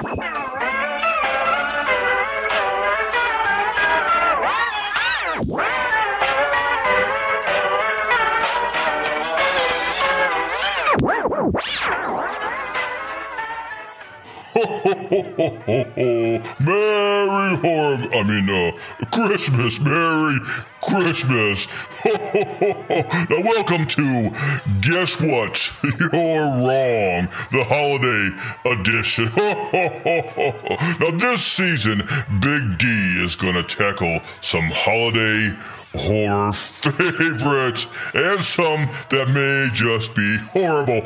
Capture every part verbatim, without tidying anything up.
Ho, ho, ho, ho, ho, ho. Merry Horm, I mean, uh, Christmas, Merry Christmas. Ho, ho, ho, ho. Now, welcome to Guess What? You're Wrong, the holiday edition. Ho, ho, ho, ho, ho. Now, this season, Big D is going to tackle some holiday horror favorites and some that may just be horrible.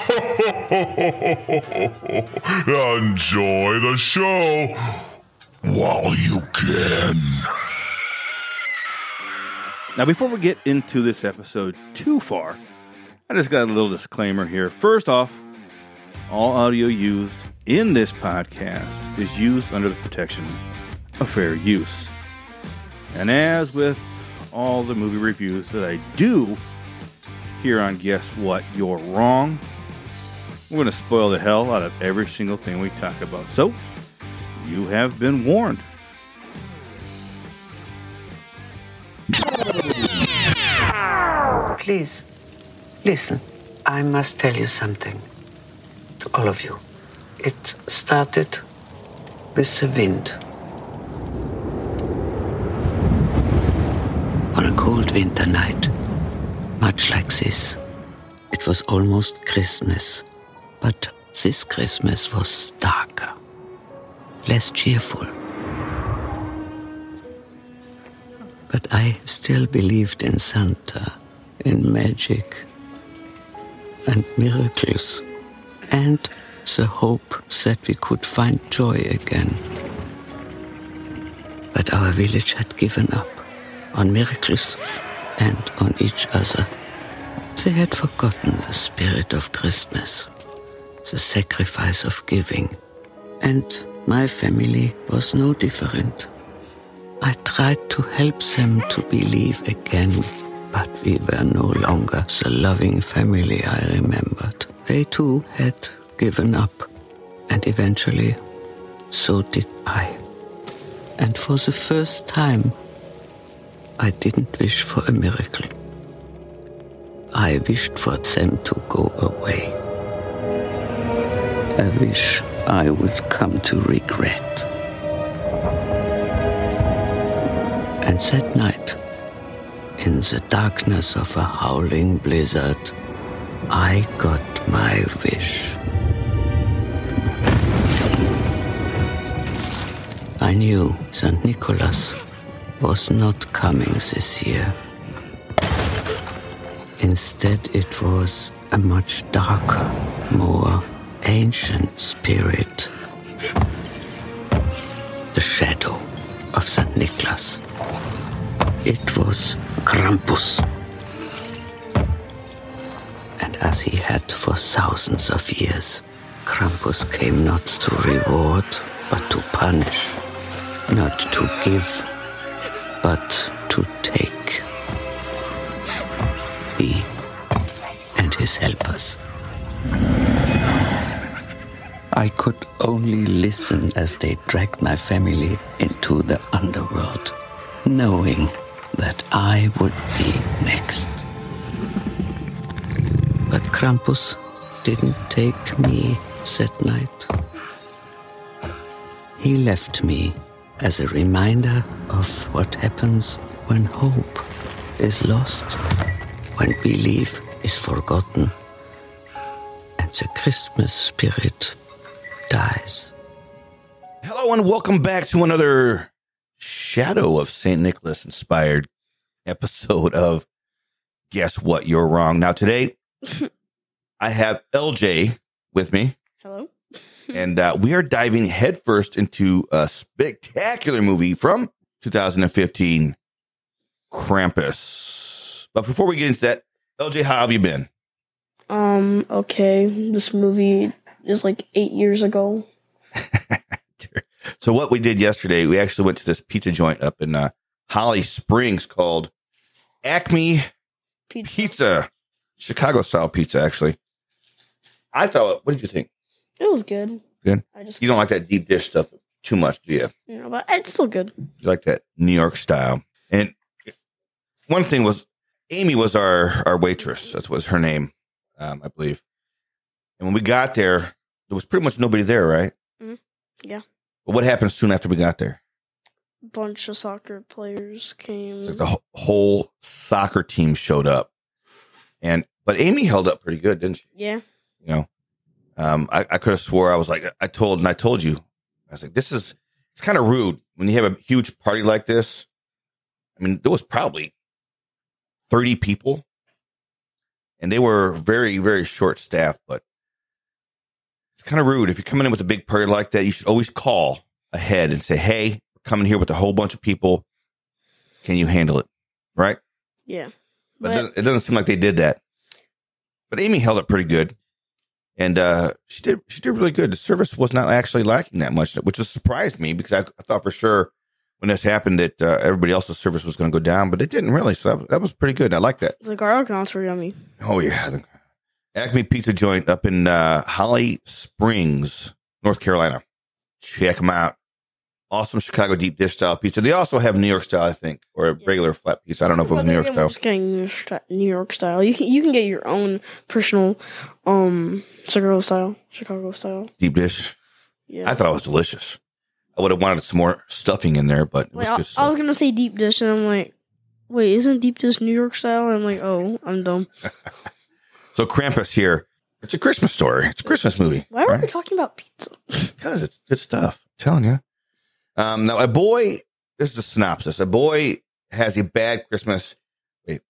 Enjoy the show while you can. Now, before we get into this episode too far, I just got a little disclaimer here. First off, all audio used in this podcast is used under the protection of fair use. And as with all the movie reviews that I do here on Guess What? You're Wrong, we're going to spoil the hell out of every single thing we talk about. So, you have been warned. Please, listen. I must tell you something. To all of you. It started with the wind. On a cold winter night, much like this, it was almost Christmas, but this Christmas was darker, less cheerful. But I still believed in Santa, in magic, and miracles, and the hope that we could find joy again. But our village had given up on miracles and on each other. They had forgotten the spirit of Christmas, the sacrifice of giving. And my family was no different. I tried to help them to believe again, but we were no longer the loving family I remembered. They too had given up, and eventually, so did I. And for the first time, I didn't wish for a miracle. I wished for them to go away. I wish I would come to regret. And that night, in the darkness of a howling blizzard, I got my wish. I knew Saint Nicholas was not coming this year. Instead, it was a much darker, more ancient spirit. The shadow of Saint Nicholas. It was Krampus. And as he had for thousands of years, Krampus came not to reward, but to punish. Not to give, but to take. He and his helpers. I could only listen as they dragged my family into the underworld, knowing that I would be next. But Krampus didn't take me that night. He left me as a reminder of what happens when hope is lost, when belief is forgotten, and the Christmas spirit dies. Hello and welcome back to another Shadow of Saint Nicholas inspired episode of Guess What? You're Wrong. Now today, I have L J with me. Hello. And uh, we are diving headfirst into a spectacular movie from two thousand fifteen, Krampus. But before we get into that, L J, how have you been? Um, okay. This movie is like eight years ago. So what we did yesterday, we actually went to this pizza joint up in uh, Holly Springs called Acme Pizza. pizza. Chicago-style pizza, actually. I thought, what did you think? It was good. Good. I just You don't like that deep dish stuff too much, do you? you know, but it's still good. You like that New York style. And one thing was, Amy was our, our waitress. That was her name, um, I believe. And when we got there, there was pretty much nobody there, right? Mm-hmm. Yeah. But what happened soon after we got there? A bunch of soccer players came. It's like the whole, whole soccer team showed up. And but Amy held up pretty good, didn't she? Yeah. You know, um, I, I could have swore I was like, I told, and I told you, I was like, this is, it's kind of rude when you have a huge party like this. I mean, there was probably thirty people, and they were very, very short staffed, but it's kind of rude. If you're coming in with a big party like that, you should always call ahead and say, hey, we're coming here with a whole bunch of people. Can you handle it? Right? Yeah. But, But- it doesn't- it doesn't seem like they did that. But Amy held up pretty good. And uh, she did she did really good. The service was not actually lacking that much, which just surprised me because I, I thought for sure when this happened that uh, everybody else's service was going to go down, but it didn't really. So that, that was pretty good. I like that. The garlic knots were yummy. Oh, yeah. The Acme Pizza Joint up in uh, Holly Springs, North Carolina. Check them out. Awesome Chicago deep dish style pizza. They also have New York style, I think, or a regular flat pizza. I don't know if it was New York I'm style. just getting New York style- New York style. You can you can get your own personal um Chicago style. Chicago style. Deep dish. Yeah. I thought it was delicious. I would have wanted some more stuffing in there, but it was Wait, I, good I stuff. was gonna say deep dish, and I'm like, wait, isn't deep dish New York style? And I'm like, oh, I'm dumb. So Krampus here. It's a Christmas story. It's a Christmas movie. Why were right? we talking about pizza? Because it's good stuff. I'm telling you. Um, now, a boy, this is a synopsis. A boy has a bad Christmas. Wait.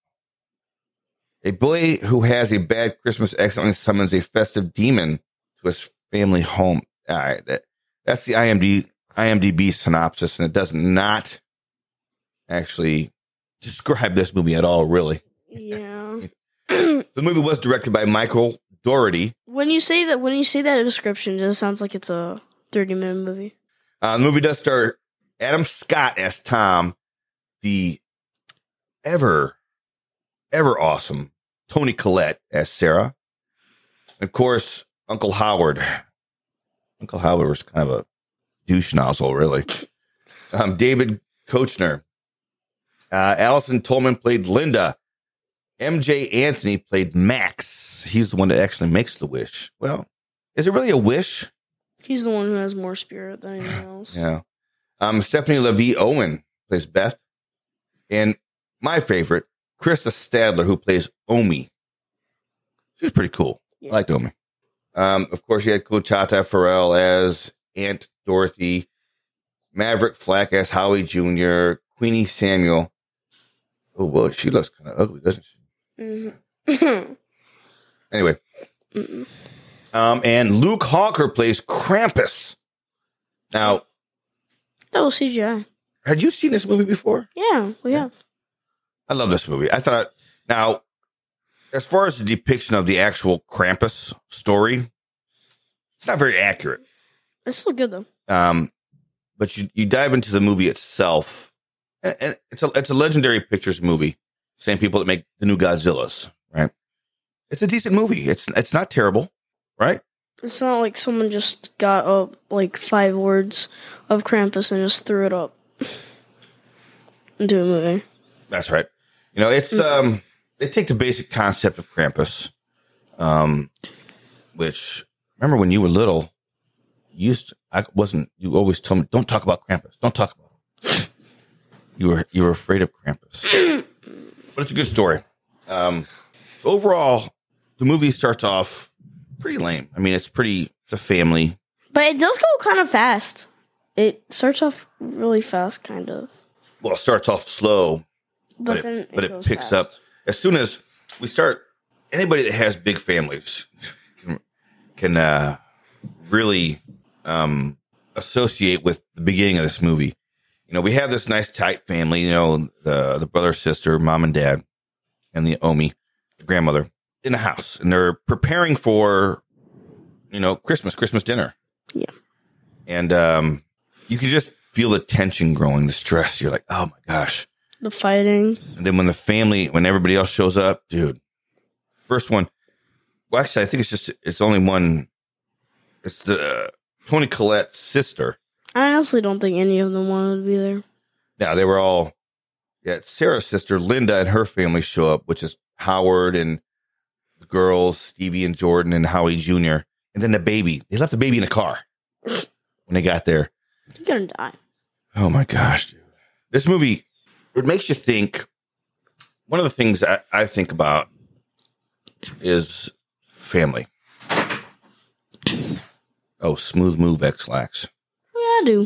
A boy who has a bad Christmas accidentally summons a festive demon to his family home. All right. That, that's the I M D, I M D B synopsis, and it does not actually describe this movie at all, really. Yeah. The movie was directed by Michael Dougherty. When you say that, when you say that description, it just sounds like it's a thirty minute movie. Uh, the movie does star Adam Scott as Tom, the ever, ever awesome Toni Collette as Sarah. And of course, Uncle Howard. Uncle Howard was kind of a douche nozzle, really. Um, David Koechner. Uh, Allison Tolman played Linda. M J Anthony played Max. He's the one that actually makes the wish. Well, is it really a wish? He's the one who has more spirit than anyone else. Yeah. Um, Stephanie Levy Owen plays Beth. And my favorite, Krista Stadler, who plays Omi. She's pretty cool. Yeah. I liked Omi. Um, of course, you had Kunchata Farrell as Aunt Dorothy, Maverick Flack as Howie Junior, Queenie Samuel. Oh, boy, she looks kind of ugly, doesn't she? Mm-hmm. Anyway. Mm-mm. Um, and Luke Hawker plays Krampus. Now, That was C G I. had you seen this movie before? Yeah, we have. I love this movie. I thought, now, as far as the depiction of the actual Krampus story, it's not very accurate. It's still good though. Um, but you, you dive into the movie itself, and, and it's a it's a Legendary Pictures movie. Same people that make the new Godzillas, right? It's a decent movie. It's it's not terrible, right? It's not like someone just got up like five words of Krampus and just threw it up into a movie. That's right. You know, it's um, they take the basic concept of Krampus, um, which remember when you were little, you used to, I wasn't. You always told me, "Don't talk about Krampus. Don't talk about it." You were you were afraid of Krampus, but it's a good story. Um, overall, the movie starts off pretty lame. I mean, it's pretty it's a family. But it does go kind of fast. It starts off really fast, kind of. Well, it starts off slow, But, but then it, but it goes picks fast. up as soon as we start. Anybody that has big families can, can uh, really um, associate with the beginning of this movie. You know, we have this nice tight family. You know, the the brother, sister, mom, and dad, and the Omi, the grandmother, in the house, and they're preparing for, you know, Christmas, Christmas dinner. Yeah, and um, you can just feel the tension growing, the stress. You're like, oh my gosh. the fighting. And then when the family, when everybody else shows up, dude, first one, well, actually, I think it's just, it's only one. It's the Toni Collette's sister. I honestly don't think any of them wanted to be there. Yeah, they were all. Yeah, Sarah's sister Linda and her family show up, which is Howard and the girls, Stevie and Jordan and Howie Junior And then the baby. They left the baby in the car when they got there. You're gonna die. Oh my gosh, dude. This movie, it makes you think. One of the things I, I think about is family. Oh, smooth move, X-Lax. Yeah, I do.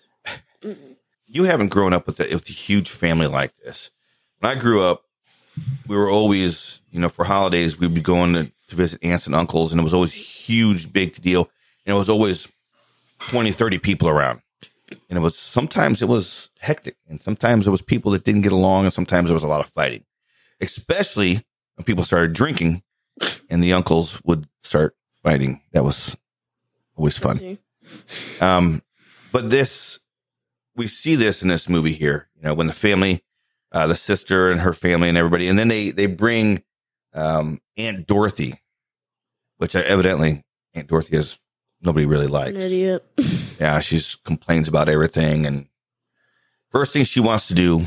You haven't grown up with a, with a huge family like this. When I grew up, we were always, you know, for holidays, we'd be going to, to visit aunts and uncles, and it was always huge, big deal. And it was always twenty, thirty people around. And it was, sometimes it was hectic, and sometimes it was people that didn't get along, and sometimes there was a lot of fighting, especially when people started drinking and the uncles would start fighting. That was always fun. Um, but this, we see this in this movie here, you know, when the family, uh, the sister and her family and everybody, and then they, they bring, um, Aunt Dorothy, which I, evidently Aunt Dorothy is nobody really likes. An idiot. Yeah. She's complains about everything. And first thing she wants to do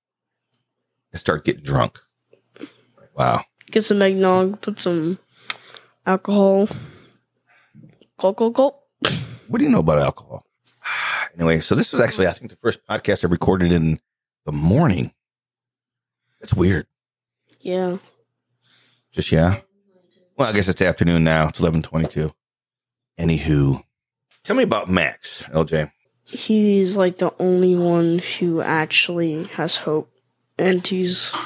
is start getting drunk. Wow. Get some eggnog, put some alcohol. Gulp, gulp, gulp. What do you know about alcohol? Anyway, so this is actually, I think, the first podcast I recorded in the morning. It's weird. Yeah. Just, yeah. Well, I guess it's afternoon now. It's eleven twenty-two. Anywho, tell me about Max, L J. He's like the only one who actually has hope. And he's...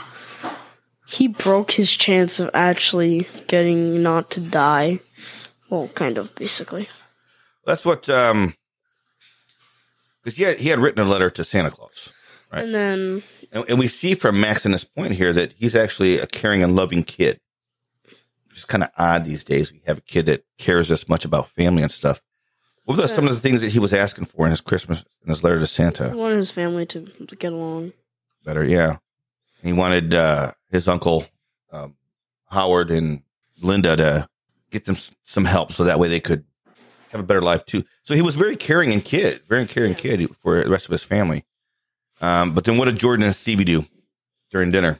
He broke his chance of actually getting not to die. Well, kind of, basically. That's what, um... because he had, he had written a letter to Santa Claus, right? And then... And, and we see from Max in this point here that he's actually a caring and loving kid. It's kind of odd these days. We have a kid that cares this much about family and stuff. What were some of the things that he was asking for in his Christmas, in his letter to Santa? He wanted his family to, to get along. Better, yeah. He wanted uh, his uncle, um, Howard and Linda, to get them s- some help so that way they could have a better life too. So he was very caring and kid, very caring kid for the rest of his family. Um, but then what did Jordan and Stevie do during dinner?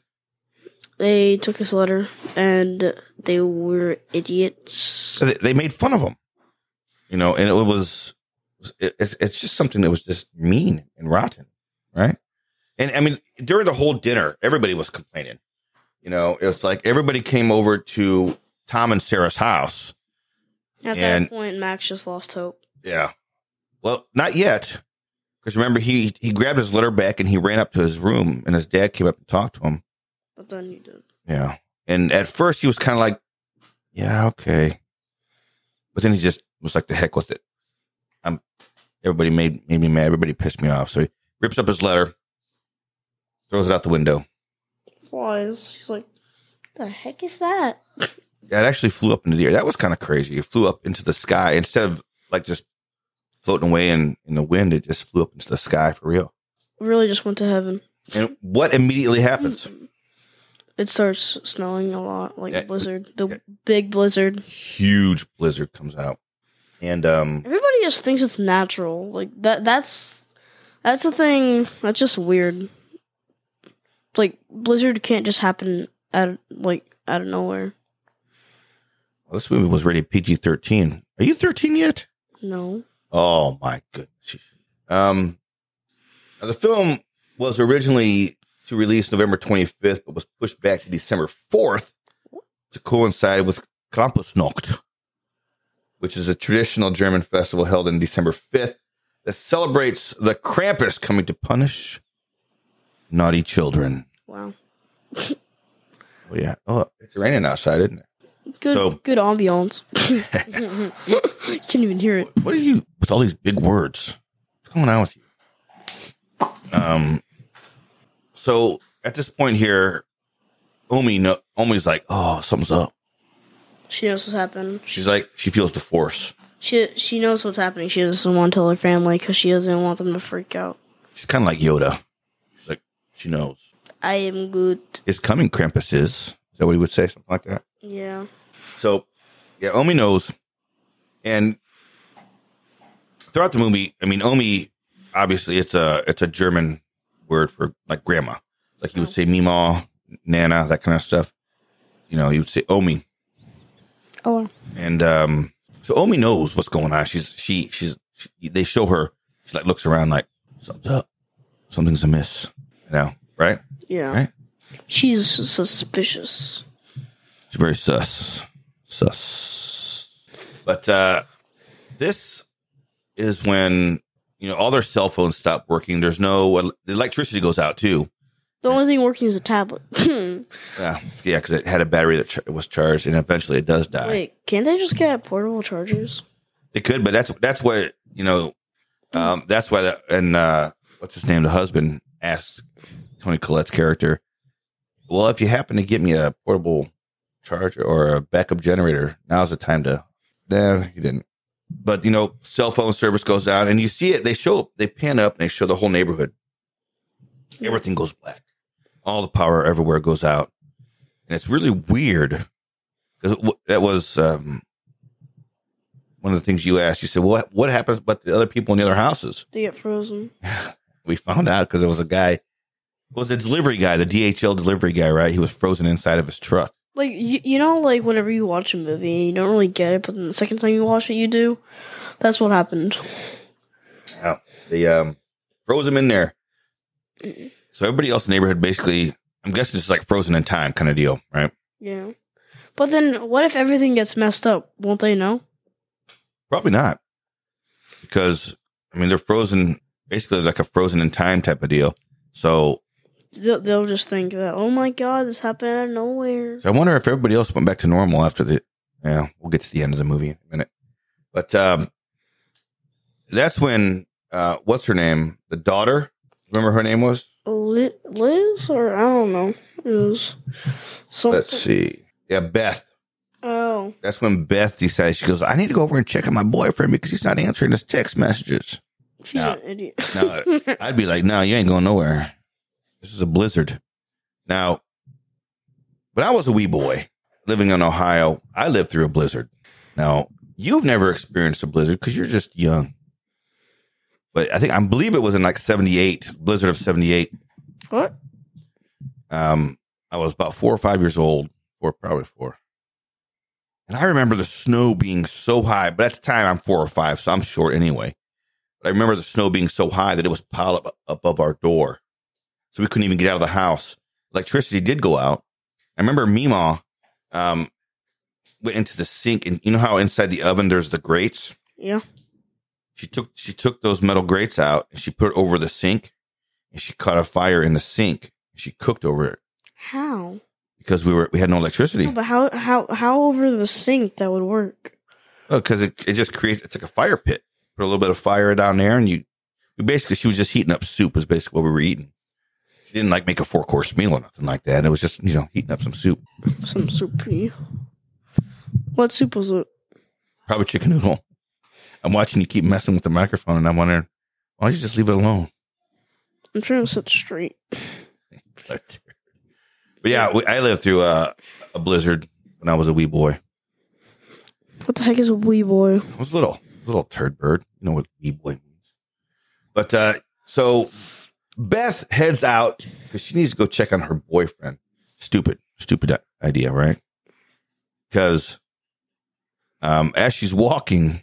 They took his letter, and they were idiots. So they, they made fun of him, you know, and it was, it, it's, it's just something that was just mean and rotten, right? And I mean, during the whole dinner, everybody was complaining. You know, it's like everybody came over to Tom and Sarah's house. At and, that point, Max just lost hope. Yeah. Well, not yet. Because remember, he, he grabbed his letter back and he ran up to his room, and his dad came up and talked to him. But then he did. Yeah. And at first he was kind of like, yeah, okay. But then he just was like, the heck with it. I'm, everybody made, made me mad. Everybody pissed me off. So he rips up his letter, throws it out the window. Flies. He's like, the heck is that? Yeah, it actually flew up into the air. That was kind of crazy. It flew up into the sky. Instead of like just floating away in, in the wind, it just flew up into the sky for real. Really just went to heaven. And what immediately happens? It starts snowing a lot, like Yeah. a blizzard. The Yeah. big blizzard. Huge blizzard comes out. And um Everybody just thinks it's natural. Like that that's that's a thing that's just weird. Like blizzard can't just happen out like out of nowhere. well, this movie was rated P G thirteen. Are you thirteen yet? No. Oh my goodness. Um now the film was originally to release November twenty-fifth, but was pushed back to December fourth to coincide with Krampusnacht, which is a traditional German festival held on December fifth that celebrates the Krampus coming to punish naughty children. Wow. Oh, yeah. Oh, it's raining outside, isn't it? Good So- good ambiance. You can't even hear it. What are you with all these big words? What's going on with you? Um. So at this point here, Omi, no, Omi's like, oh, something's up. She knows what's happening. She's like, she feels the force. She she knows what's happening. She doesn't want to tell her family because she doesn't want them to freak out. She's kind of like Yoda. She's like, she knows. I am good. It's coming, Krampus is. Is that what he would say? Something like that. Yeah. So, yeah, Omi knows. And throughout the movie, I mean, Omi, obviously, it's a it's a German word for like grandma. Like you would say Mima, Nana, that kind of stuff. You know, you would say Omi. Oh, wow. And um, so Omi knows what's going on. She's she she's she, they show her. She like looks around like something's up, something's amiss. You know, right? Yeah. Right. She's suspicious. She's very sus, sus. But uh, this is when you know all their cell phones stop working. There's no the electricity goes out too. The only thing working is a tablet. Yeah, yeah, because it had a battery that ch- was charged, and eventually it does die. Wait, can't they just get portable chargers? It could, but that's that's what you know. Um, that's why. The, and uh, what's his name? The husband asked Tony Collette's character, "Well, if you happen to get me a portable charger or a backup generator, now's the time to." Nah, he didn't. But you know, cell phone service goes down, and you see it. They show, they pan up, and they show the whole neighborhood. Everything goes black. All the power everywhere goes out, and it's really weird. Because that was um, one of the things you asked. You said, "What what happens but the other people in the other houses?" They get frozen. We found out because there was a guy, it was a delivery guy, the D H L delivery guy, right? He was frozen inside of his truck. Like, you, you know, like, whenever you watch a movie, you don't really get it, but then the second time you watch it, you do. That's what happened. Yeah, they um, froze him in there. So everybody else in the neighborhood basically, I'm guessing it's like frozen in time kind of deal, right? Yeah. But then, what if everything gets messed up? Won't they know? Probably not. Because, I mean, they're frozen, basically like a frozen in time type of deal. So They'll, they'll just think that, oh my god, this happened out of nowhere. So I wonder if everybody else went back to normal after the. Yeah, we'll get to the end of the movie in a minute. But um, that's when uh, what's her name? The daughter. Remember her name was? Li- Liz, or I don't know. It was something. Let's see. Yeah, Beth. Oh, That's when Beth decides, she goes, I need to go over and check on my boyfriend because he's not answering his text messages. she's Yeah. an idiot. Now, I'd be like, no, you ain't going nowhere. This is a blizzard. Now, when I was a wee boy living in Ohio, I lived through a blizzard. Now, you've never experienced a blizzard because you're just young. But I think, I believe it was in like seventy-eight, blizzard of seventy-eight. What? Um, I was about four or five years old, four, probably four. And I remember the snow being so high, but at the time I'm four or five, so I'm short anyway. But I remember the snow being so high that it was piled up above our door. So we couldn't even get out of the house. Electricity did go out. I remember Mima um, went into the sink, and you know how inside the oven there's the grates? Yeah. She took she took those metal grates out, and she put it over the sink, and she caught a fire in the sink. She cooked over it How? because we were we had no electricity. No, but how how how over the sink that would work? Oh, because it, it just creates, it's like a fire pit. Put a little bit of fire down there, and you, you basically, she was just heating up soup, is basically what we were eating. She didn't like make a four course meal or nothing like that. It was just, you know, heating up some soup. Some soup. What soup was it? Probably chicken noodle. I'm watching you keep messing with the microphone, and I'm wondering, why don't you just leave it alone? I'm trying to sit straight. But yeah, we, I lived through a, a blizzard when I was a wee boy. What the heck is a wee boy? I was a little, little turd bird. You know what wee boy means. But uh, so Beth heads out because she needs to go check on her boyfriend. Stupid, stupid idea, right? Because um, as she's walking,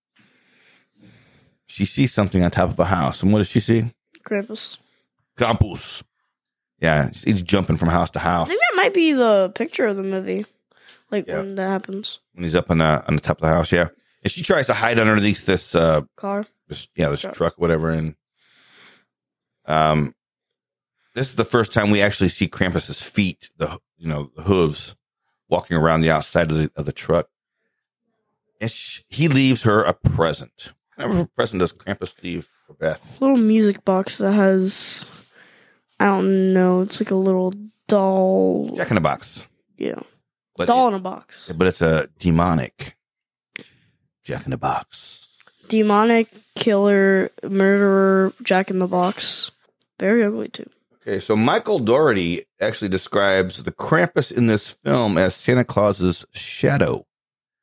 she sees something on top of a house. And what does she see? Krampus. Krampus. Yeah, he's jumping from house to I house think that might be the picture of the movie. Like Yeah. when that happens. when he's up on the on the top of the house. Yeah, and she tries to hide underneath this, uh, Car. this yeah, this Truck. truck, whatever. And um, this is the first time we actually see Krampus's feet, the you know the hooves, walking around the outside of the of the truck. And she, he leaves her a present. What kind of a present does Krampus leave for Beth? Little music box that has, I don't know, it's like a little doll. Jack in the Box. Yeah. But Doll it- in a box. but it's a demonic Jack in the Box. Demonic killer, murderer, Jack in the Box. Very ugly too. Okay, so Michael Dougherty actually describes the Krampus in this film as Santa Claus's shadow.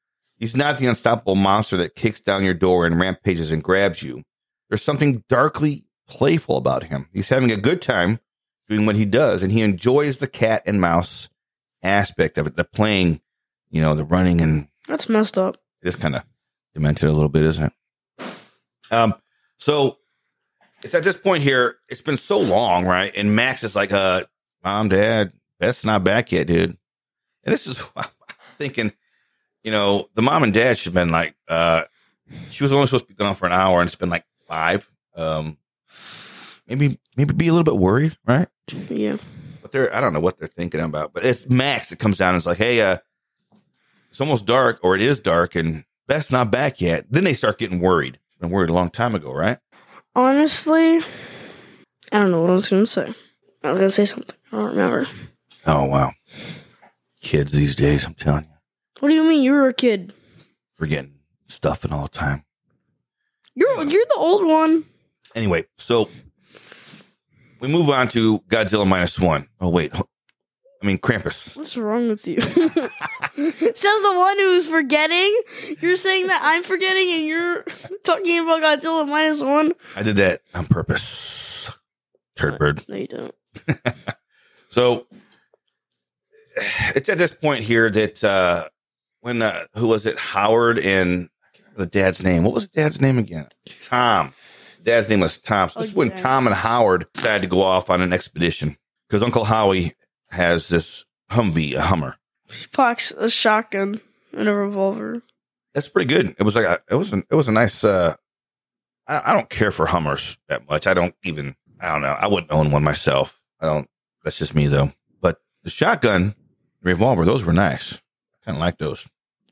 He's not the unstoppable monster that kicks down your door and rampages and grabs you. There's something darkly playful about him. He's having a good time doing what he does, and he enjoys the cat and mouse aspect of it, the playing, you know, the running, and That's messed up. it's kind of demented a little bit, isn't it? Um, so it's at this point here, it's been so long, right? And Max is like, uh, Mom, Dad, Beth's not back yet, dude. And this is I'm thinking, you know, the mom and dad should have been like, uh, she was only supposed to be gone for an hour, and it's been like five. Um, maybe, maybe be a little bit worried, right? Yeah. But they're, I don't know what they're thinking about, but it's Max that comes down and is like, hey, uh, it's almost dark, or it is dark, and Beth's not back yet. Then they start getting worried. Been worried a long time ago, right? Honestly, I don't know what I was going to say. I was going to say something. I don't remember. Oh, wow. Kids these days, I'm telling you. What do you mean? You were a kid. Forgetting stuff and all the time. You're you're the old one. Anyway, so we move on to Godzilla minus one. Oh, wait. I mean, Krampus. What's wrong with you? Says the one who's forgetting. You're saying that I'm forgetting, and you're talking about Godzilla minus one. I did that on purpose. Turd bird. No, you don't. So it's at this point here that uh, when uh, who was it? Howard and I can't remember the dad's name. What was the dad's name again? Tom. Dad's name was Tom. So this is when Okay. Tom and Howard decided to go off on an expedition because Uncle Howie has this Humvee, a Hummer. She packs a shotgun and a revolver. That's pretty good. It was like a, it was an, it was a nice. Uh, I, I don't care for Hummers that much. I don't even. I don't know. I wouldn't own one myself. I don't. That's just me though. But the shotgun, revolver, those were nice. I kind of like those.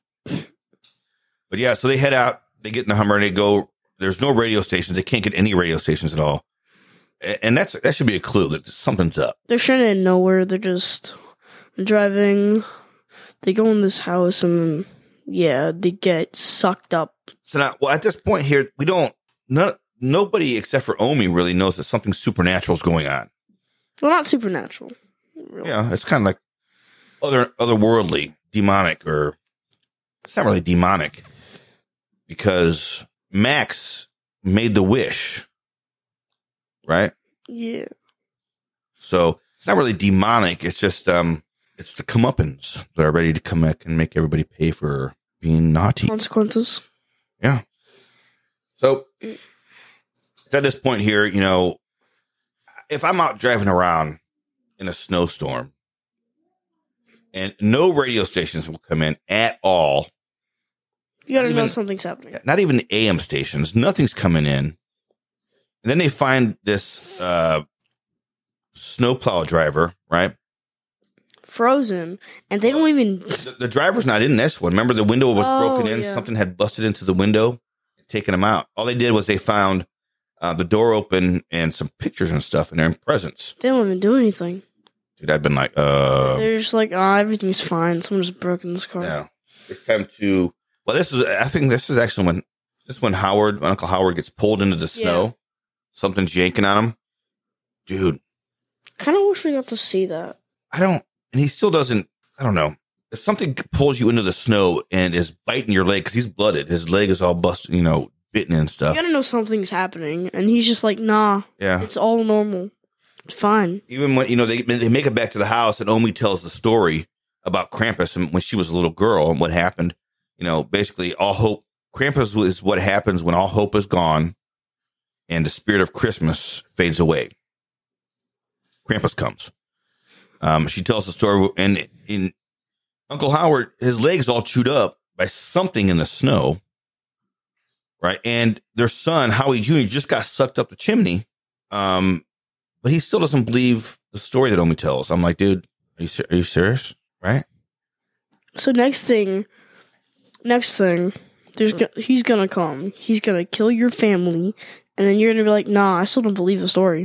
But yeah, so they head out. They get in the Hummer and they go. There's no radio stations. They can't get any radio stations at all. A- And that's that should be a clue that something's up. They're stranded in nowhere. They're just driving. They go in this house and yeah, they get sucked up. So now, well, at this point here, we don't. None, nobody except for Omi really knows that something supernatural is going on. Well, not supernatural. Really. Yeah, it's kind of like other otherworldly, demonic, or it's not really demonic because Max made the wish, right? Yeah. So it's not really demonic. It's just um, it's the comeuppance that are ready to come back and make everybody pay for being naughty. Consequences. Yeah. So at this point here, you know, if I'm out driving around in a snowstorm and no radio stations will come in at all, You gotta Even- know something's happening. not even A M stations, nothing's coming in. And then they find this uh, snowplow driver, right? Frozen. And they don't even. The, the driver's not in this one. Remember, the window was Oh, broken in. yeah. Something had busted into the window, taken him out. All they did was they found uh, the door open and some pictures and stuff, and they're in presence. They don't even do anything. Dude, I'd been like, uh, They're just like, ah, everything's fine. Someone just broke in this car. yeah. It's time to. Well, this is. I think this is actually when this is when Howard, when Uncle Howard gets pulled into the snow. Yeah. Something's yanking on him, dude. Kind of wish we got to see that. I don't, and he still doesn't. I don't know. If something pulls you into the snow and is biting your leg because he's blooded, his leg is all busted, you know, bitten and You stuff. gotta know something's happening. And he's just like, nah, Yeah. it's all normal. It's fine. Even when, you know, they they make it back to the house and Omi tells the story about Krampus and when she was a little girl and what happened. You know, basically all hope, Krampus is what happens when all hope is gone and the spirit of Christmas fades away. Krampus comes. Um, she tells the story, and in Uncle Howard, his leg's all chewed up by something in the snow, right? And their son, Howie Junior, just got sucked up the chimney. Um, but he still doesn't believe the story that Omi tells. I'm like, dude, are you, ser- are you serious? Right? So next thing, next thing, there's go- he's gonna come. He's gonna kill your family, and then you're gonna be like, nah, I still don't believe the story.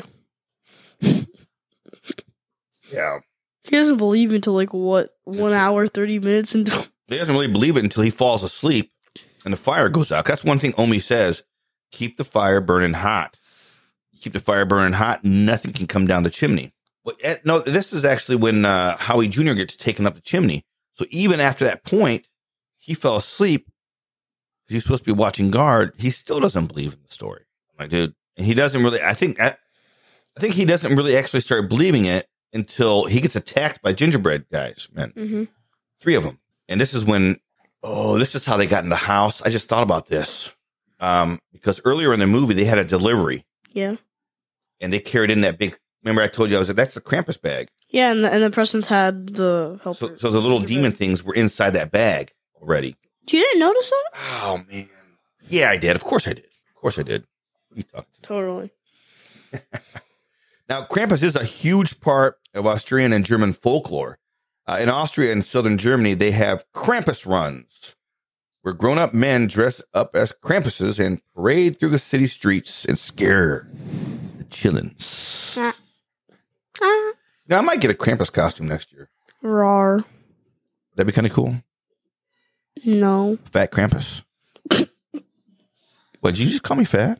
Yeah. He doesn't believe until like what one hour thirty minutes into. He doesn't really believe it until he falls asleep and the fire goes out. That's one thing Omi says. Keep the fire burning hot. Keep the fire burning hot. Nothing can come down the chimney. But eh, no, this is actually when uh, Howie Junior gets taken up the chimney. So even after that point, he fell asleep he's supposed to be watching guard. He still doesn't believe in the story. I'm like, dude, and he doesn't really. I think I, I think he doesn't really actually start believing it until he gets attacked by gingerbread guys, man, Mm-hmm. three of them. And this is when, oh, this is how they got in the house. I just thought about this um, because earlier in the movie they had a delivery. Yeah. And they carried in that big. Remember, I told you I was like, that's the Krampus bag. Yeah, and the, and the presents had the helper. So, so the little demon things were inside that bag already. You didn't notice that? Oh man, yeah, I did. Of course, I did. Of course, I did. What are you talking to? Totally. Now, Krampus is a huge part of Austrian and German folklore. Uh, in Austria and southern Germany, they have Krampus runs, where grown-up men dress up as Krampuses and parade through the city streets and scare the chillins. Ah. Ah. Now, I might get a Krampus costume next year. Rar. That'd be kind of cool. No. Fat Krampus. What, did you just call me fat?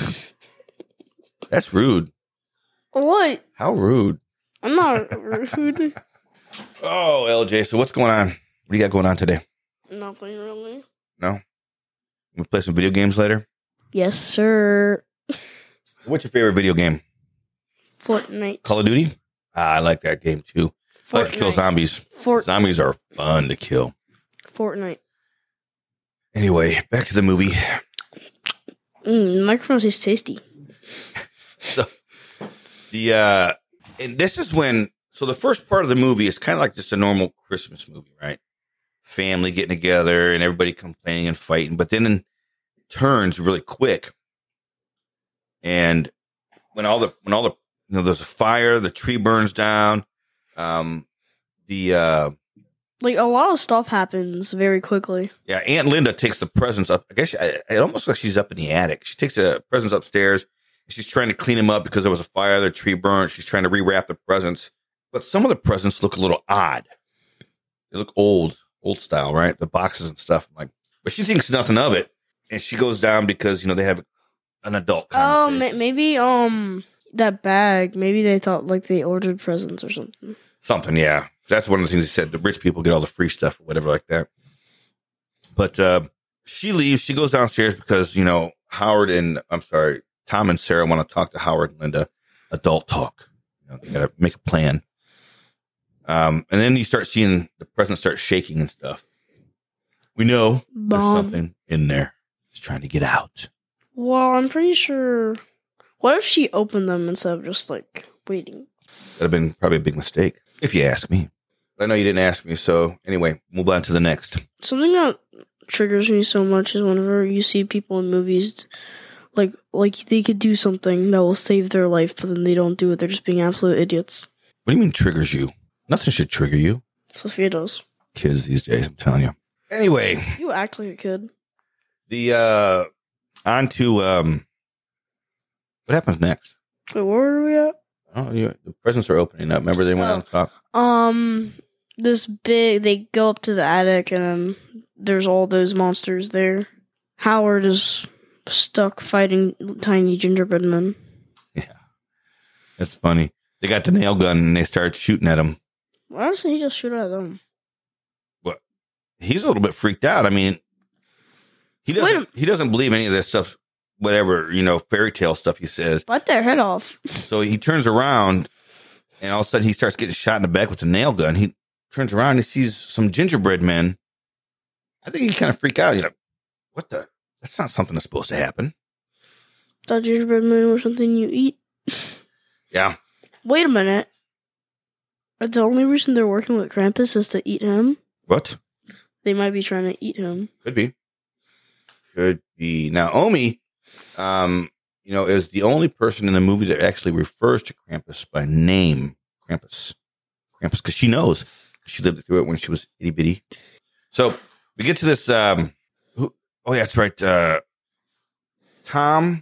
That's rude. What? How rude. I'm not rude. Oh, L J, so what's going on? What do you got going on today? Nothing really. No? We play some video games later? Yes, sir. What's your favorite video game? Fortnite. Call of Duty? Ah, I like that game too. I like to kill Fortnite. zombies. Fort- Zombies are fun to kill. Fortnite. Anyway, back to the movie. Mm, the microphone tastes tasty. So, the, uh, and this is when, so the first part of the movie is kind of like just a normal Christmas movie, right? Family getting together and everybody complaining and fighting, but then it turns really quick. And when all the, when all the, you know, there's a fire, the tree burns down, um, the, uh, Like, a lot of stuff happens very quickly. yeah, Aunt Linda takes the presents up. I guess she, I, it almost looks like she's up in the attic. She takes the presents upstairs. She's trying to clean them up because there was a fire, the tree burnt. She's trying to rewrap the presents. But some of the presents look a little odd. They look old, old style, right? The boxes and stuff. I'm like, but she thinks nothing of it. And she goes down because, you know, they have an adult Oh, conversation. ma- maybe, um, that bag, maybe they thought, like, they ordered presents or something. Something, yeah. That's one of the things he said. The rich people get all the free stuff or whatever like that. But uh, she leaves. She goes downstairs because, you know, Howard and, I'm sorry, Tom and Sarah want to talk to Howard and Linda. Adult talk. You know, they got to make a plan. Um, and then you start seeing the presents start shaking and stuff. We know there's Bomb. something in there. It's trying to get out. Well, I'm pretty sure. What if she opened them instead of just, like, waiting? That'd have been probably a big mistake, if you ask me. But I know you didn't ask me, so anyway, move on to the next. Something that triggers me so much is whenever you see people in movies, like, like they could do something that will save their life, but then they don't do it. They're just being absolute idiots. What do you mean triggers you? Nothing should trigger you. Sophia does. Kids these days, I'm telling you. Anyway, You act like a kid. the uh on to um what happens next? Wait, where were we at? Oh, you, the presents are opening up. Remember they went Oh. on top. Um, this big, they go up to the attic and then there's all those monsters there. Howard is stuck fighting tiny gingerbread men. That's funny. They got the nail gun and they start shooting at him. Why doesn't he just shoot at them? What? He's a little bit freaked out. I mean, he Wait doesn't. He doesn't believe any of this stuff. Whatever, you know, fairy tale stuff he says. Bite their head off. So he turns around, and all of a sudden he starts getting shot in the back with the nail gun. He turns around and he sees some gingerbread men. I think he kind of freaked out. You know, what the? That's not something that's supposed to happen. Thought gingerbread men were something you eat. Yeah. Wait a minute. The only reason they're working with Krampus is to eat him? What? They might be trying to eat him. Could be. Could be. Naomi, um, you know, is the only person in the movie that actually refers to Krampus by name. Krampus. Krampus, because she knows. She lived through it when she was itty bitty. So we get to this. Um, who, oh, yeah, that's right. Uh, Tom,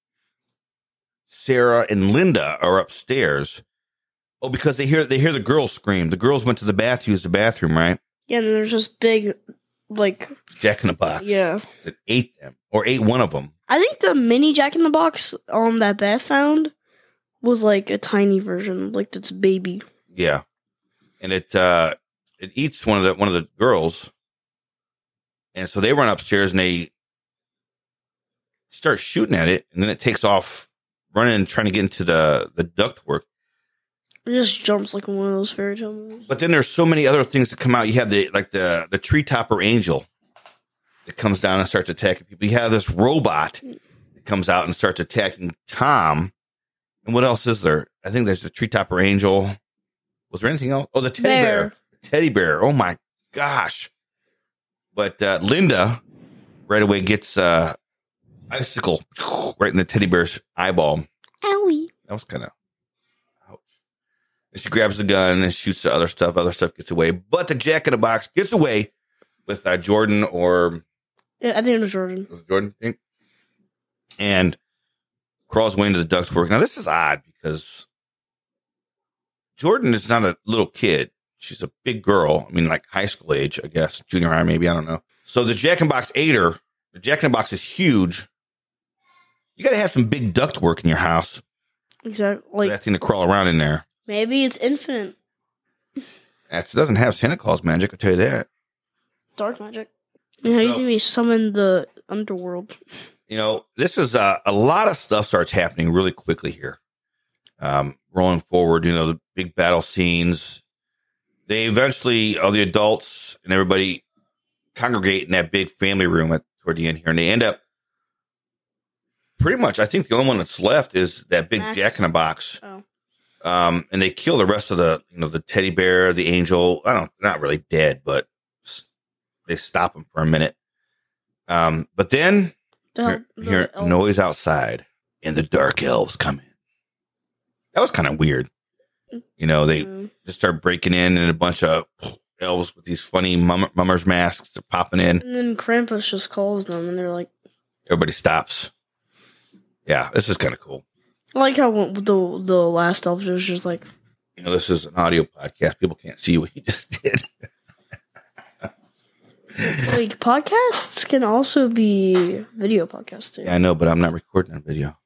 Sarah, and Linda are upstairs. Oh, because they hear they hear the girls scream. The girls went to the bath, use the bathroom, right? Yeah, and then there's this big, like, Jack in the Box. yeah. That ate them, or ate one of them. I think the mini Jack in the Box um that Beth found was like a tiny version, like its baby. Yeah, and it uh, it eats one of the one of the girls, and so they run upstairs and they starts shooting at it, and then it takes off running and trying to get into the, the ductwork. It just jumps like one of those fairy tale movies. But then there's so many other things that come out. You have the like the, the tree topper angel that comes down and starts attacking people. You have this robot that comes out and starts attacking Tom. And what else is there? I think there's the tree topper angel. Was there anything else? Oh, the teddy bear. bear. Teddy bear. Oh, my gosh. But uh, Linda right away gets uh, icicle right in the teddy bear's eyeball. Owie. That was kind of ouch. And she grabs the gun and shoots the other stuff. Other stuff gets away. But the Jack in the Box gets away with uh, Jordan or... Yeah, I think it was Jordan. Was it Jordan? I think? And crawls away into the ductwork. Now, this is odd because Jordan is not a little kid. She's a big girl. I mean, like high school age, I guess. Junior high, maybe. I don't know. So the Jack in the Box ate her. The Jack in the Box is huge. You got to have some big ductwork in your house. Exactly. Like, that thing to crawl around in there. Maybe it's infinite. It doesn't have Santa Claus magic, I'll tell you that. Dark magic. And how do you So- think they summoned the underworld? You know, this is uh, a lot of stuff starts happening really quickly here. Um, rolling forward, you know, the big battle scenes. They eventually, all the adults and everybody congregate in that big family room at toward the end here, and they end up pretty much. I think the only one that's left is that big Max. Jack in the Box. Oh. Um, and they kill the rest of the, you know, the teddy bear, the angel. I don't, they're not really dead, but they stop them for a minute. Um, but then. The, Hear, hear the elf- noise outside, and the dark elves come in. That was kind of weird. You know, they Mm. just start breaking in, and a bunch of elves with these funny mum- mummers masks are popping in. And then Krampus just calls them, and they're like, Everybody stops. Yeah, this is kind of cool. I like how the the last elf was just like, You know, this is an audio podcast. People can't see what you just did. like podcasts can also be video podcasts too. Yeah, I know, but I'm not recording a video.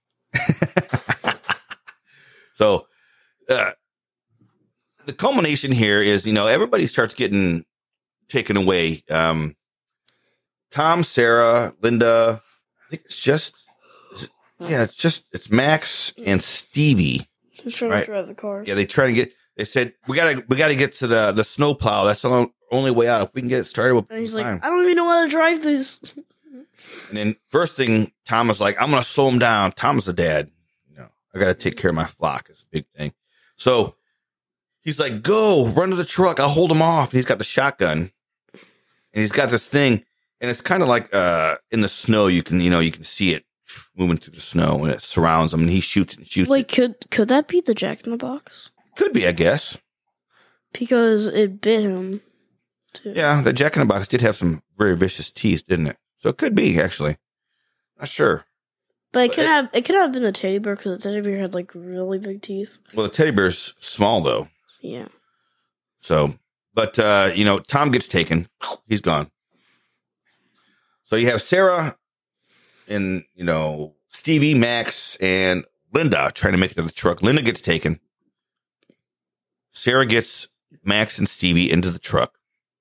So, uh, the culmination here is, you know, everybody starts getting taken away. Um, Tom, Sarah, Linda, I think it's just, yeah, it's just, it's Max and Stevie. Who's trying Right. to drive the car? Yeah, they try to get, they said, we gotta, we gotta get to the, the snow plow. That's the only- only way out. If we can get it started, we'll And he's be like, fine. I don't even know how to drive this. And then first thing, Tom was like, I'm going to slow him down. Tom's the dad. You know, I got to take care of my flock. It's a big thing. So he's like, go run to the truck. I'll hold him off. And he's got the shotgun and he's got this thing. And it's kind of like, uh, in the snow, you can, you know, you can see it moving through the snow and it surrounds him and he shoots and shoots. Like, it. could could that be the Jack in the Box? Could be, I guess. Because it bit him. Too. Yeah. The Jack in the Box did have some very vicious teeth, didn't it? So it could be actually. Not sure. But it But could it- have it could have been the teddy bear because the teddy bear had like really big teeth. Well, the teddy bear's small though. Yeah. So, but, uh, you know, Tom gets taken. He's gone. So you have Sarah and, you know, Stevie, Max, and Linda trying to make it to the truck. Linda gets taken. Sarah gets Max and Stevie into the truck.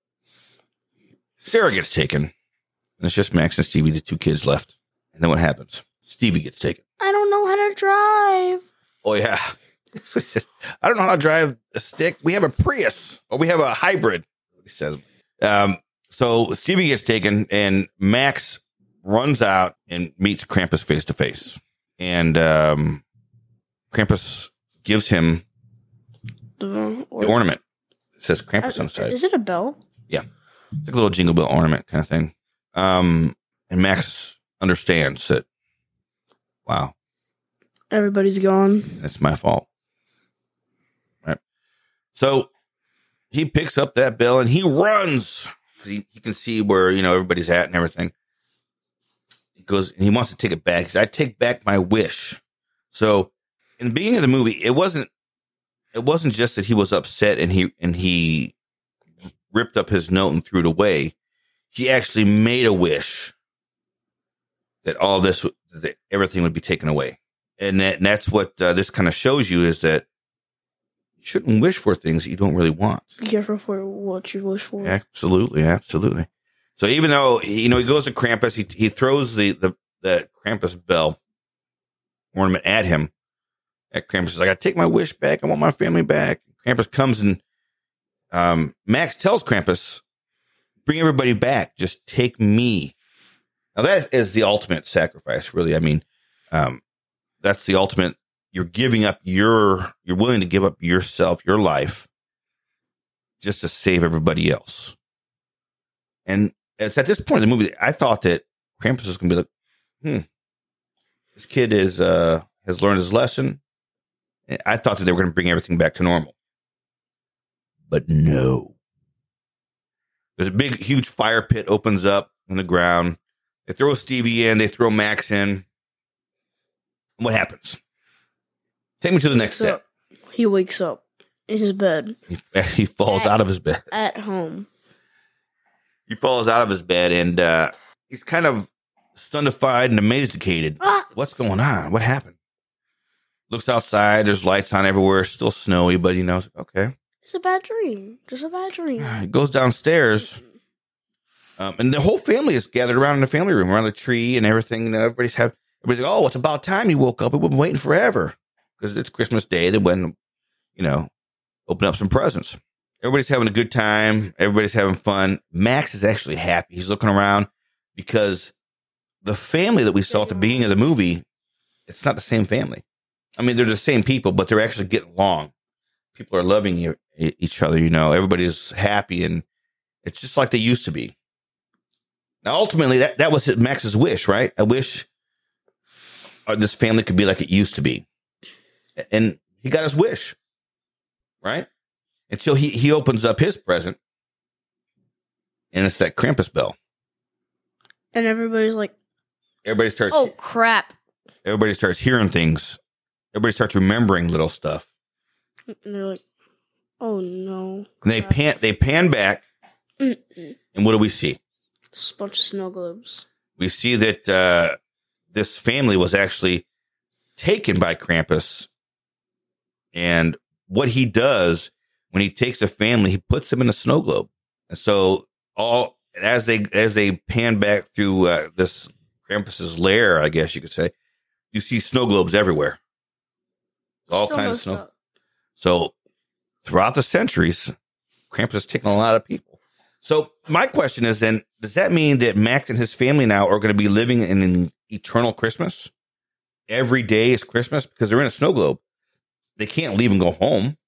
Sarah gets taken. And it's just Max and Stevie, the two kids left. And then what happens? Stevie gets taken. I don't know how to drive. Oh, yeah. I don't know how to drive a stick. We have a Prius, or we have a hybrid, he says. Um, so Stevie gets taken, and Max runs out and meets Krampus face to face. And um, Krampus gives him The, or, the ornament. It says Uh, Krampus on the side. Is it a bell? It's like a little jingle bell ornament kind of thing. Um, and Max understands that, wow, Everybody's gone. it's my fault. Right. So he picks up that bell and he runs. He, he can see where, you know, everybody's at and everything. He goes and he wants to take it back. He says, I take back my wish. So in the beginning of the movie, it wasn't, it wasn't just that he was upset and he, and he ripped up his note and threw it away. He actually made a wish that all this, that everything would be taken away. And, that, and that's what uh, this kind of shows you is that you shouldn't wish for things that you don't really want. Be careful for what you wish for. Absolutely, absolutely. So even though, you know, he goes to Krampus, he he throws the, the, the Krampus bell ornament at him. At Krampus is like, I take my wish back. I want my family back. Krampus comes and um, Max tells Krampus, bring everybody back. Just take me. Now that is the ultimate sacrifice, really. I mean, um, that's the ultimate. You're giving up your, you're willing to give up yourself, your life, just to save everybody else. And it's at this point in the movie, I thought that Krampus was going to be like, hmm, this kid is, uh, has learned his lesson. I thought that they were going to bring everything back to normal. But no. There's a big, huge fire pit opens up in the ground. They throw Stevie in. They throw Max in. What happens? Take me to the next step. He wakes up in his bed. He, he falls at, out of his bed. At home. He falls out of his bed, and uh, he's kind of stuntified and amazedicated. Ah! What's going on? What happened? Looks outside. There's lights on everywhere. Still snowy, but he knows, okay. It's a bad dream. Just a bad dream. He goes downstairs, um, and the whole family is gathered around in the family room, around the tree and everything. And everybody's have everybody's like, "Oh, it's about time he woke up. We've been waiting forever because it's Christmas Day. They went, you know, open up some presents. Everybody's having a good time. Everybody's having fun. Max is actually happy. He's looking around because the family that we saw at the beginning of the movie, it's not the same family. I mean, they're the same people, but they're actually getting along. People are loving you, each other, you know. Everybody's happy, and it's just like they used to be. Now, ultimately, that, that was Max's wish, right? I wish uh, this family could be like it used to be. And he got his wish, right? Until he, he opens up his present, and it's that Krampus bell. And everybody's like, Everybody starts. oh, crap. Everybody starts hearing things. Everybody starts remembering little stuff. And they're like, oh, no. And they crap. pan, they pan back, Mm-mm. and what do we see? Just a bunch of snow globes. We see that uh, this family was actually taken by Krampus, and what he does when he takes a family, he puts them in a snow globe. And so, all as they as they pan back through uh, this Krampus's lair, I guess you could say, you see snow globes everywhere, all Still kinds of messed snow. up. So, throughout the centuries, Krampus has taken a lot of people. So, my question is then, does that mean that Max and his family now are going to be living in an eternal Christmas? Every day is Christmas because they're in a snow globe. They can't leave and go home.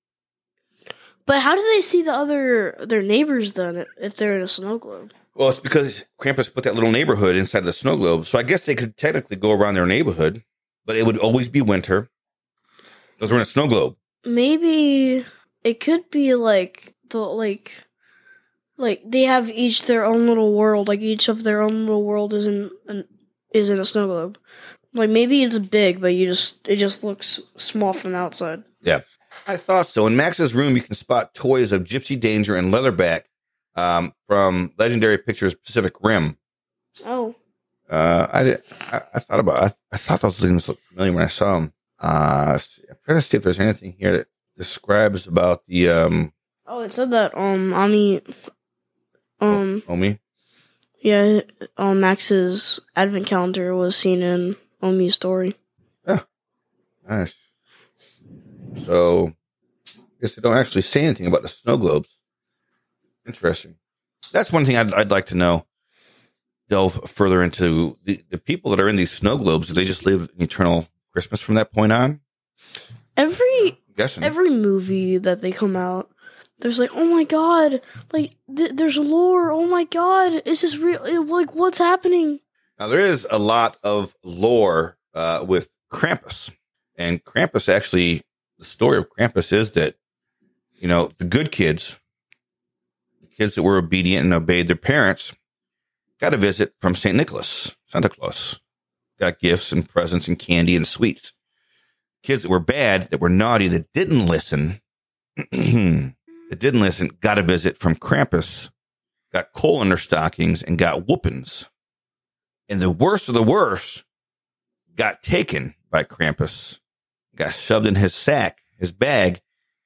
But how do they see the other, their neighbors then if they're in a snow globe? Well, it's because Krampus put that little neighborhood inside the snow globe. So, I guess they could technically go around their neighborhood, but it would always be winter because we're in a snow globe. Maybe it could be like the like like they have each their own little world. Like each of their own little world is in an, is in a snow globe. Like maybe it's big, but you just it just looks small from the outside. Yeah, I thought so. In Max's room, you can spot toys of Gypsy Danger and Leatherback um, from Legendary Pictures Pacific Rim. Oh, uh, I, did, I I thought about I, I thought those things looked familiar when I saw them. Uh, I'm trying to see if there's anything here that describes about the um. Oh, it said that um Ami, um Omi. Yeah, um Max's advent calendar was seen in Omi's story. Yeah, nice. So, I guess they don't actually say anything about the snow globes. Interesting. That's one thing I'd I'd like to know. Delve further into the, the people that are in these snow globes. Do they just live an eternal Christmas from that point on? Every Guessing. every movie that they come out, there's like, oh my god, like th- there's lore. Oh my god, is this real? Like, what's happening? Now there is a lot of lore uh, with Krampus, and Krampus actually. The story of Krampus is that you know the good kids, the kids that were obedient and obeyed their parents, got a visit from Saint Nicholas, Santa Claus. Got gifts and presents and candy and sweets. Kids that were bad, that were naughty, that didn't listen, that didn't listen, got a visit from Krampus, got coal in their stockings, and got whoopings. And the worst of the worst got taken by Krampus, got shoved in his sack, his bag,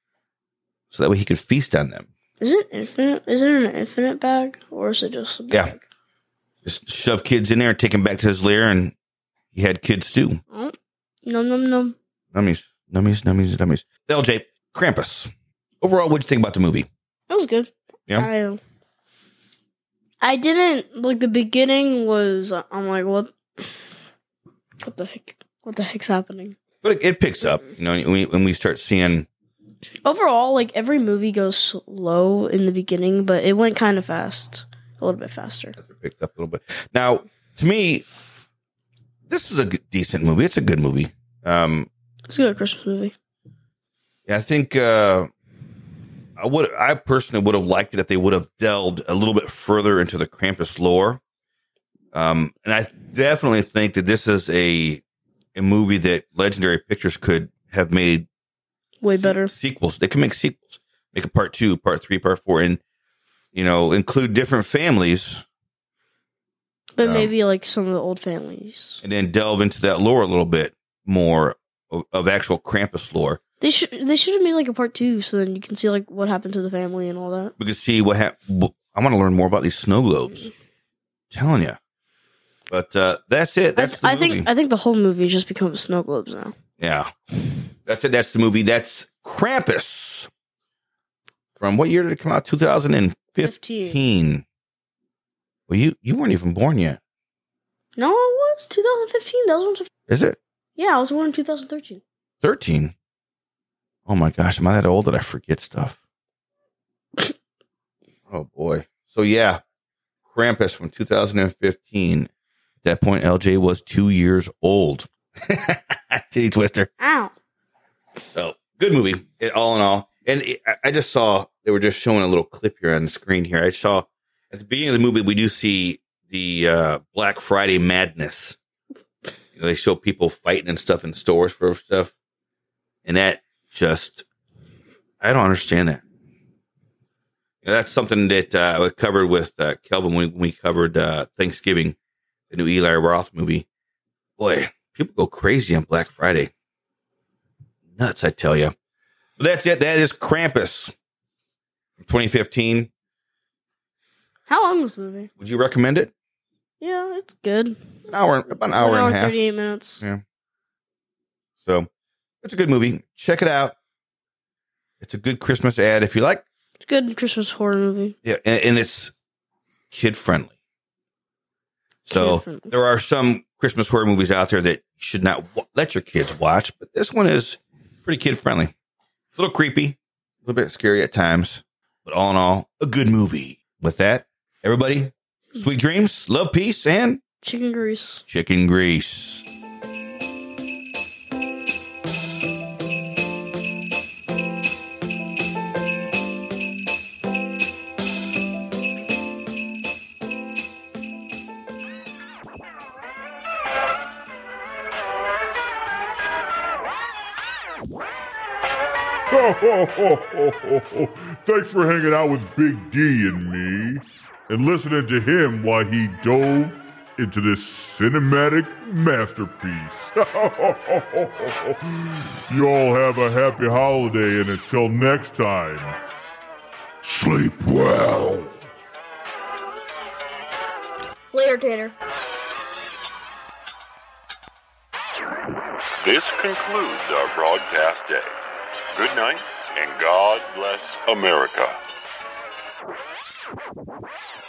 so that way he could feast on them. Is it infinite? Is it an infinite bag, or is it just a bag? Yeah. just shove kids in there and take them back to his lair, and he had kids too. Oh, num num num. Nummies, nummies, nummies, nummies. L J, Krampus. Overall, what'd you think about the movie? It was good. Yeah. I, I didn't like the beginning. Was I'm like, what? What the heck? What the heck's happening? But it, it picks up, you know, when we, when we start seeing. Overall, like every movie goes slow in the beginning, but it went kind of fast, a little bit faster. It picked up a little bit. Now, to me, this is a good, decent movie. It's a good movie. Um, it's a good Christmas movie. Yeah, I think uh, I would. I personally would have liked it if they would have delved a little bit further into the Krampus lore. Um, and I definitely think that this is a a movie that Legendary Pictures could have made way better sequels. They can make sequels, make a part two, part three, part four, and you know, include different families. But um, maybe like some of the old families, and then delve into that lore a little bit more of, of actual Krampus lore. They should they should have made like a part two, so then you can see like what happened to the family and all that. We can see what happened. I want to learn more about these snow globes. I'm telling you. But uh, that's it. That's I, the I movie. think I think the whole movie just becomes snow globes now. Yeah, that's it. That's the movie. That's Krampus. From what year did it come out? two thousand fifteen. Well, you you weren't even born yet. No, I was two thousand fifteen. That was when. Is it? Yeah, I was born in two thousand thirteen. thirteen. Oh my gosh, am I that old that I forget stuff? Oh boy. So yeah, Krampus from two thousand fifteen. At that point, L J was two years old. Titty twister. Ow. So good movie, it, all in all. And it, I just saw they were just showing a little clip here on the screen here. I saw at the beginning of the movie we do see the uh, Black Friday madness. You know, they show people fighting and stuff in stores for stuff, and that just I don't understand that. You know, that's something that uh, I covered with uh, Kelvin when we, we covered uh, Thanksgiving, the new Eli Roth movie. Boy, people go crazy on Black Friday. Nuts, I tell you. But that's it. That is Krampus from twenty fifteen. How long is this movie? Would you recommend it? Yeah, it's good. An hour, about an hour, One hour and a half. thirty-eight minutes. Yeah. So it's a good movie. Check it out. It's a good Christmas ad if you like. It's a good Christmas horror movie. Yeah, and, and it's kid friendly. So Kid-friendly. there are some Christmas horror movies out there that you should not w- let your kids watch, but this one is pretty kid friendly. It's a little creepy, a little bit scary at times, but all in all, a good movie. With that, everybody, sweet dreams, love, peace, and Chicken grease. chicken grease. Ho, ho, ho, ho, ho, ho. Thanks for hanging out with Big D and me and listening to him while he dove into this cinematic masterpiece. You all have a happy holiday, and until next time, sleep well. Later, Tater. This concludes our broadcast day. Good night, and God bless America.